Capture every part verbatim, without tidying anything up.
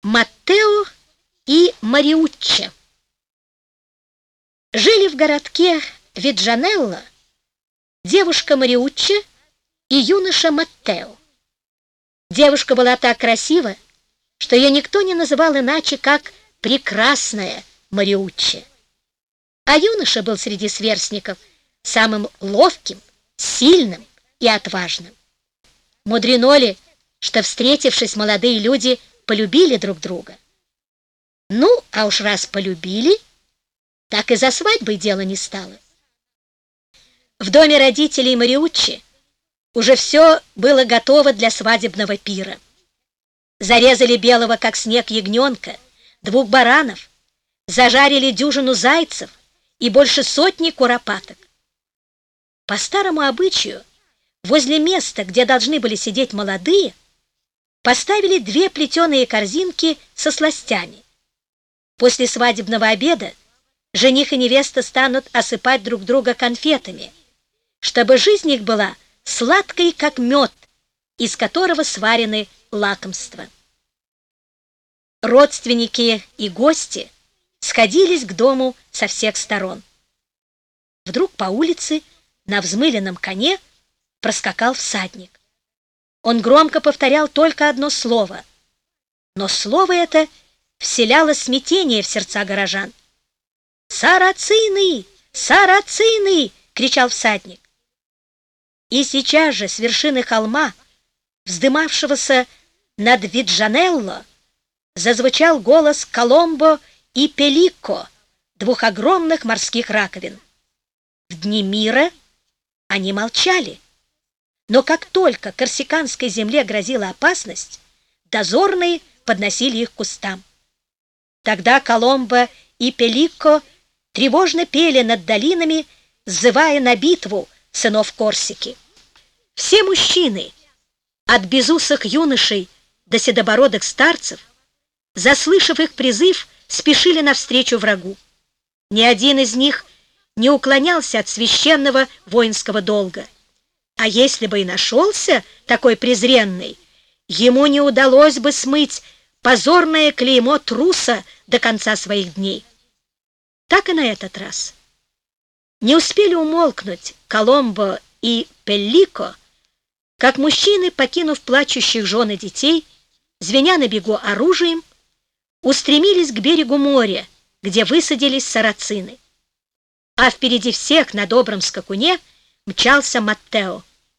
Маттео и Мариучча. Жили в городке Виджанелло девушка Мариучча и юноша Маттео. Девушка была так красива, что ее никто не называл иначе, как прекрасная Мариучча. А юноша был среди сверстников самым ловким, сильным и отважным. Мудрено ли, что, встретившись, молодые люди полюбили друг друга? Ну, а уж раз полюбили, так и за свадьбой дело не стало. В доме родителей Мариуччи уже все было готово для свадебного пира. Зарезали белого, как снег, ягненка, двух баранов, зажарили дюжину зайцев и больше сотни куропаток. По старому обычаю, возле места, где должны были сидеть молодые, поставили две плетеные корзинки со сластями. После свадебного обеда жених и невеста станут осыпать друг друга конфетами, чтобы жизнь их была сладкой, как мед, из которого сварены лакомства. Родственники и гости сходились к дому со всех сторон. Вдруг по улице на взмыленном коне проскакал всадник. Он громко повторял только одно слово, но слово это вселяло смятение в сердца горожан. «Сарацины! Сарацины!» — кричал всадник. И сейчас же с вершины холма, вздымавшегося над Виджанелло, зазвучал голос Коломбо и Пеллико, двух огромных морских раковин. В дни мира они молчали, но как только корсиканской земле грозила опасность, дозорные подносили их к кустам. Тогда Коломбо и Пеллико тревожно пели над долинами, сзывая на битву сынов Корсики. Все мужчины, от безусых юношей до седобородых старцев, заслышав их призыв, спешили навстречу врагу. Ни один из них не уклонялся от священного воинского долга. А если бы и нашелся такой презренный, ему не удалось бы смыть позорное клеймо труса до конца своих дней. Так и на этот раз. Не успели умолкнуть Коломбо и Пеллико, как мужчины, покинув плачущих жен и детей, звеня на бегу оружием, устремились к берегу моря, где высадились сарацины. А впереди всех на добром скакуне мчался Маттео.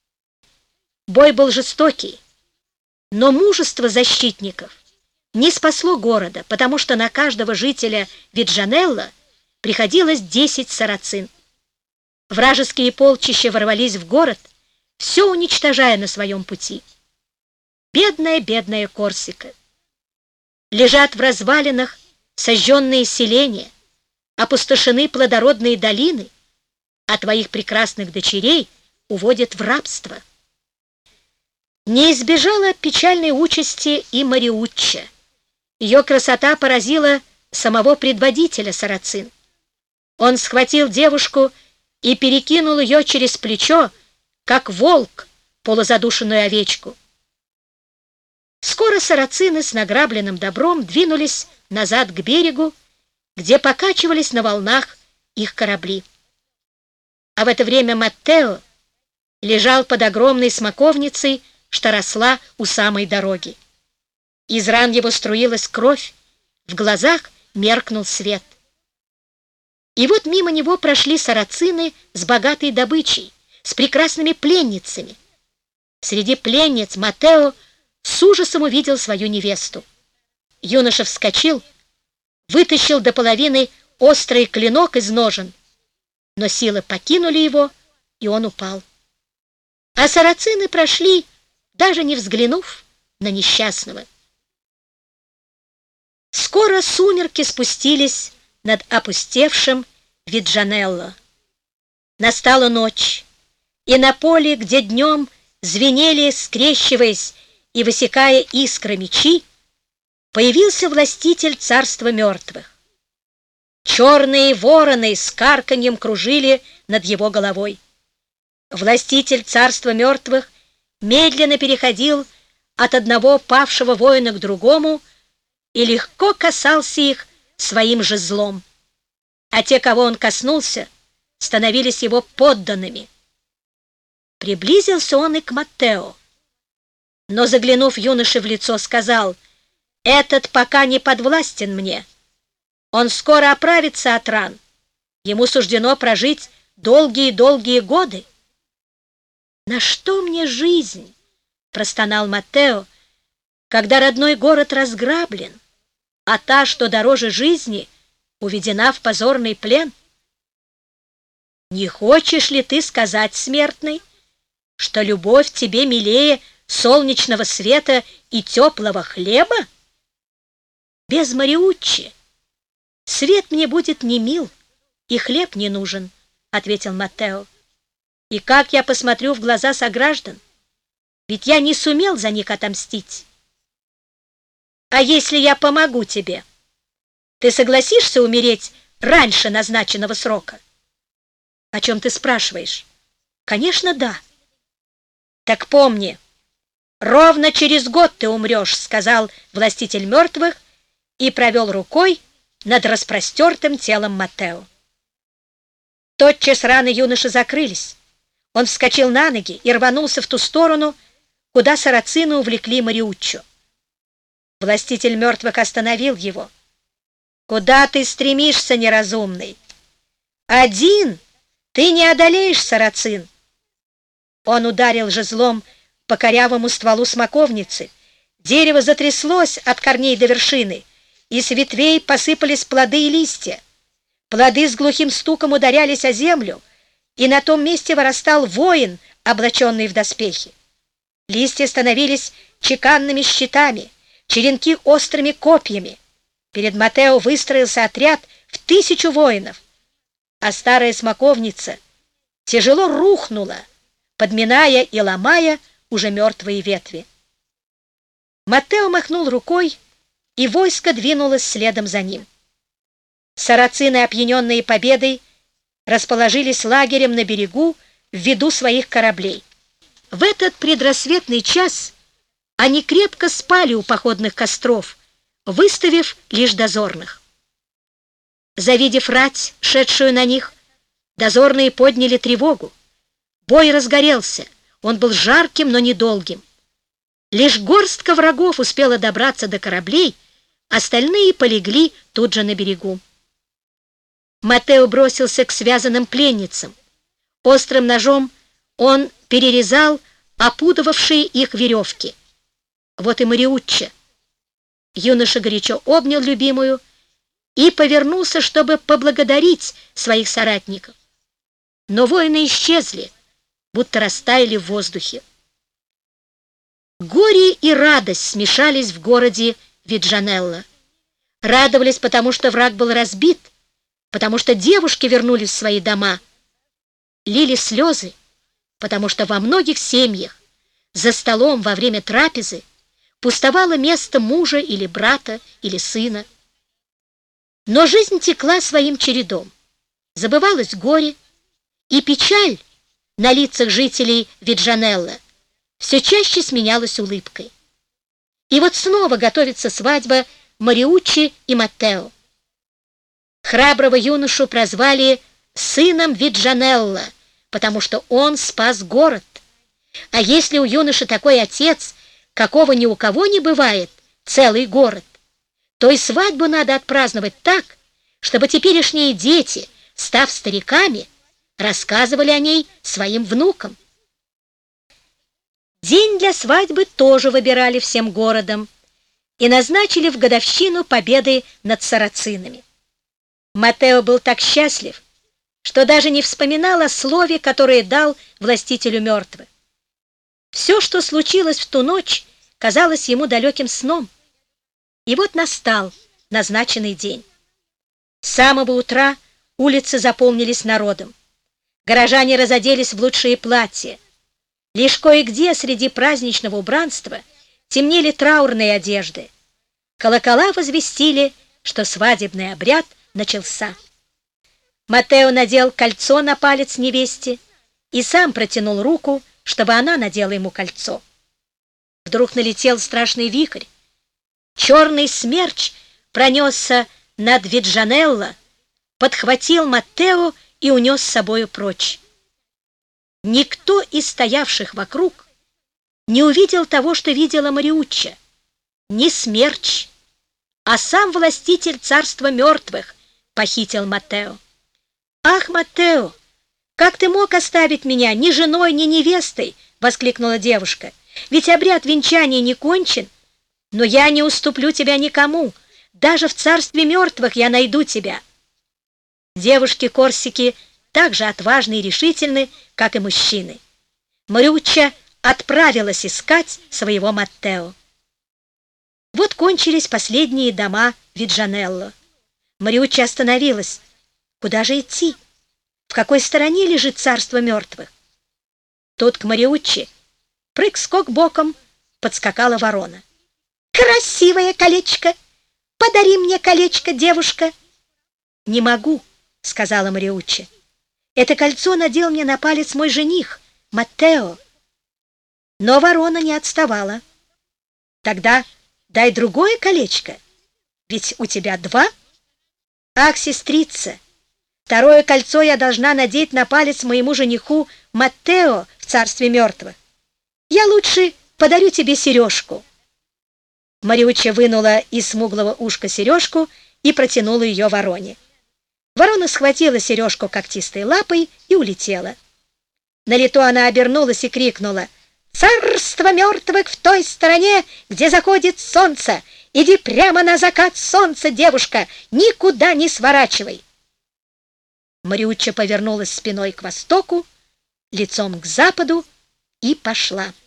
Бой был жестокий, но мужество защитников не спасло города, потому что на каждого жителя Виджанелло приходилось десять сарацин. Вражеские полчища ворвались в город, все уничтожая на своем пути. Бедная, бедная Корсика! Лежат в развалинах сожженные селения, опустошены плодородные долины, а твоих прекрасных дочерей уводят в рабство. Не избежала печальной участи и Мариучча. Ее красота поразила самого предводителя сарацин. Он схватил девушку и перекинул ее через плечо, как волк полузадушенную овечку. Скоро сарацины с награбленным добром двинулись назад к берегу, где покачивались на волнах их корабли. А в это время Маттео лежал под огромной смоковницей, что росла у самой дороги. Из ран его струилась кровь, в глазах меркнул свет. И вот мимо него прошли сарацины с богатой добычей, с прекрасными пленницами. Среди пленниц Маттео с ужасом увидел свою невесту. Юноша вскочил, вытащил до половины острый клинок из ножен, но силы покинули его, и он упал. А сарацины прошли, даже не взглянув на несчастного. Скоро сумерки спустились над опустевшим Виджанелло. Настала ночь, и на поле, где днем звенели, скрещиваясь и высекая искры мечи, появился властитель царства мертвых. Черные вороны с карканьем кружили над его головой. Властитель царства мертвых медленно переходил от одного павшего воина к другому, и легко касался их своим жезлом. А те, кого он коснулся, становились его подданными. Приблизился он и к Маттео, но, заглянув юноше в лицо, сказал: «Этот пока не подвластен мне. Он скоро оправится от ран. Ему суждено прожить долгие-долгие годы». «На что мне жизнь?» — простонал Маттео, «когда родной город разграблен, а та, что дороже жизни, уведена в позорный плен». «Не хочешь ли ты сказать, смертный, что любовь тебе милее солнечного света и теплого хлеба? Без Мариуччи свет мне будет не мил, и хлеб не нужен», — ответил Маттео. «И как я посмотрю в глаза сограждан? Ведь я не сумел за них отомстить. А если я помогу тебе, ты согласишься умереть раньше назначенного срока?» «О чем ты спрашиваешь?» «Конечно, да». «Так помни, ровно через год ты умрешь», — сказал властитель мертвых и провел рукой над распростертым телом Маттео. Тотчас раны юноши закрылись. Он вскочил на ноги и рванулся в ту сторону, куда сарацины увлекли Мариуччо. Властитель мертвых остановил его. «Куда ты стремишься, неразумный? Один ты не одолеешь сарацин». Он ударил жезлом по корявому стволу смоковницы. Дерево затряслось от корней до вершины, и с ветвей посыпались плоды и листья. Плоды с глухим стуком ударялись о землю, и на том месте вырастал воин, облаченный в доспехи. Листья становились чеканными щитами, черенки острыми копьями. Перед Маттео выстроился отряд в тысячу воинов, а старая смоковница тяжело рухнула, подминая и ломая уже мертвые ветви. Маттео махнул рукой, и войско двинулось следом за ним. Сарацины, опьяненные победой, расположились лагерем на берегу в виду своих кораблей. В этот предрассветный час они крепко спали у походных костров, выставив лишь дозорных. Завидев рать, шедшую на них, дозорные подняли тревогу. Бой разгорелся, он был жарким, но недолгим. Лишь горстка врагов успела добраться до кораблей, остальные полегли тут же на берегу. Маттео бросился к связанным пленницам. Острым ножом он перерезал опутывавшие их веревки. Вот и Мариуччо. Юноша горячо обнял любимую и повернулся, чтобы поблагодарить своих соратников. Но воины исчезли, будто растаяли в воздухе. Горе и радость смешались в городе Виджанелло. Радовались, потому что враг был разбит, потому что девушки вернулись в свои дома. Лили слезы, потому что во многих семьях за столом во время трапезы пустовало место мужа или брата или сына. Но жизнь текла своим чередом. Забывалось горе, и печаль на лицах жителей Виджанелло все чаще сменялась улыбкой. И вот снова готовится свадьба Мариуччи и Маттео. Храброго юношу прозвали сыном Виджанелло, потому что он спас город. А если у юноши такой отец, какого ни у кого не бывает, целый город, то и свадьбу надо отпраздновать так, чтобы теперешние дети, став стариками, рассказывали о ней своим внукам. День для свадьбы тоже выбирали всем городом и назначили в годовщину победы над сарацинами. Маттео был так счастлив, что даже не вспоминал о слове, которое дал властителю мертвых. Все, что случилось в ту ночь, казалось ему далеким сном. И вот настал назначенный день. С самого утра улицы заполнились народом. Горожане разоделись в лучшие платья. Лишь кое-где среди праздничного убранства темнели траурные одежды. Колокола возвестили, что свадебный обряд начался. Маттео надел кольцо на палец невесте и сам протянул руку, чтобы она надела ему кольцо. Вдруг налетел страшный вихрь. Черный смерч пронесся над Виджанелло, подхватил Маттео и унес с собою прочь. Никто из стоявших вокруг не увидел того, что видела Мариучча. Не смерч, а сам властитель царства мертвых похитил Маттео. «Ах, Маттео, как ты мог оставить меня ни женой, ни невестой?» — воскликнула девушка. «Ведь обряд венчания не кончен, но я не уступлю тебя никому. Даже в царстве мертвых я найду тебя». Девушки Корсики так же отважны и решительны, как и мужчины. Мариучча отправилась искать своего Маттео. Вот кончились последние дома Виджанелло. Мариучча остановилась. Куда же идти? В какой стороне лежит царство мертвых? Тут к Мариучче прыг-скок боком подскакала ворона. «Красивое колечко! Подари мне колечко, девушка!» «Не могу», — сказала Мариучча. «Это кольцо надел мне на палец мой жених, Маттео». Но ворона не отставала. «Тогда дай другое колечко, ведь у тебя два». «Ах, сестрица, второе кольцо я должна надеть на палец моему жениху Маттео в царстве мертвых. Я лучше подарю тебе сережку». Мариучча вынула из смуглого ушка сережку и протянула ее вороне. Ворона схватила сережку когтистой лапой и улетела. На лету она обернулась и крикнула: «Царство мертвых в той стороне, где заходит солнце! Иди прямо на закат солнца, девушка! Никуда не сворачивай!» Мариучча повернулась спиной к востоку, лицом к западу и пошла.